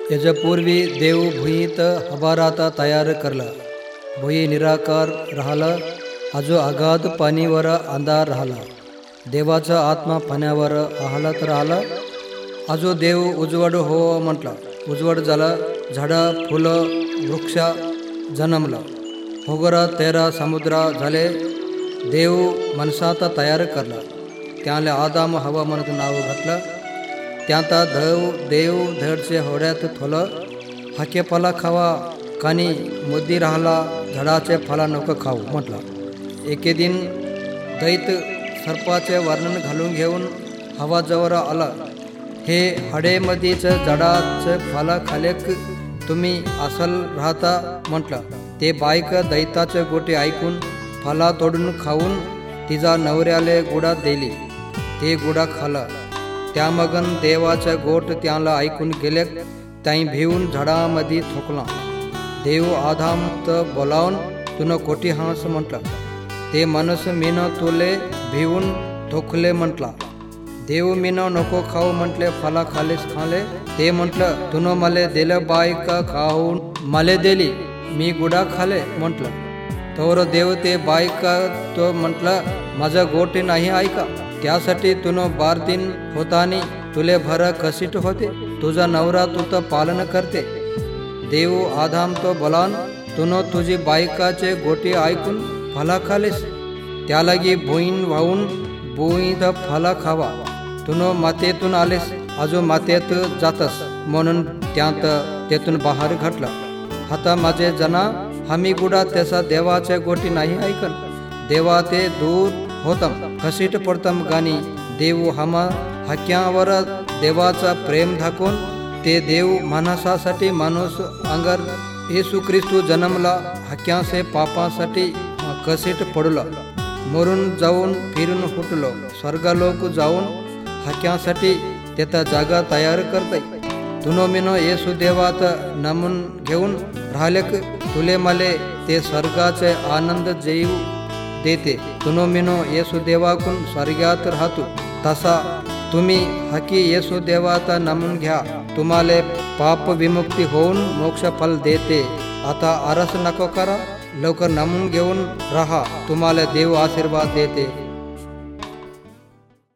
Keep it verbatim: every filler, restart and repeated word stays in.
याच्यापूर्वी देव भुईत हबाराता तयार करला. भुई निराकार राहिला. आजो आगाध पाणीवर अंधार राहिला. देवाचा आत्मा पाण्यावर आहलत राहिला. आजो देव उजवड हो म्हटला. उजवड झाला. झाडं फुलं वृक्ष जन्मला. होगरा तेरा समुद्र झाले. देव माणसाता तयार करला. त्याला आदाम हवा म्हणून नाव घातलं. त्याता देव देव धडचे होड्यात थोलं. हाके फला खावा कानी मुद्दी राहिला. झाडाचे फला नको खाऊ म्हटला. एके दिन दैत सर्पाचे वर्णन घालून घेऊन हवा जवळ आला. हे हाडेमधीच झाडाचे फला खालेक तुम्ही असल राहता म्हटलं. ते बायक दैताचे गोटे ऐकून फला तोडून खाऊन तिचा नवऱ्याले गुडा दिली. ते गुडा खाला. त्यामगन देवाचा गोट त्याला ऐकून गेले. त्याई भिवून झाडामध्ये थोकला. देव आदाम त बोलावून तुन कोटी हास म्हटला. ते माणूस मीन तुले भिवून थोकले म्हटला. देव मीन नको खाऊ म्हटले. फला खालेस खाले. ते म्हटलं तुन मले दिलं बायका खाऊन मले दिली. मी गुडा खाले म्हटलं. तोवर देव ते बायका तो म्हटलं माझा गोटे नाही ऐका. त्यासाठी तुन बार दिन होतानी तुले भर कसीट होते. तुझा नवरा तू तर पालन करते. देव आदाम तो बोलान तुन तुझी बायकाचे गोटे ऐकून फला खालेस. त्यालागी भुईन वाहून भुईत फला खावा. तुन मातेतून आलेस. आजो मातेत जातस म्हणून त्यात तेथून बाहेर घातला. आता माझे जना हमी गुडा त्याचा देवाच्या गोटी नाही ऐकन. देवा ते दूर होतम कसीट पडतम गाणी. देव हमा हक्यावर देवाचा प्रेम दाखवून ते देव माणसासाठी माणूस अंगर येशू ख्रिस्तू जन्मला. हक्यासे पापासाठी कसीट पडलो. मरून जाऊन फिरून फुटलो. स्वर्गालोक जाऊन हक्यासाठी त्याचा जागा तयार करते. तुनो मिनो येशू देवात नमून घेऊन राहिलेक तुले मले ते स्वर्गाचे आनंद जीव देते. तुनो मिनो येशू देवाकून स्वर्गात राहतो. तसा तुम्ही हकी येशू देवात नमून घ्या. तुम्हाला पाप विमुक्ती होऊन मोक्ष फल देते. आता आरस नको करा. लवकर नमून घेऊन राहा. तुम्हाला देव आशीर्वाद देते.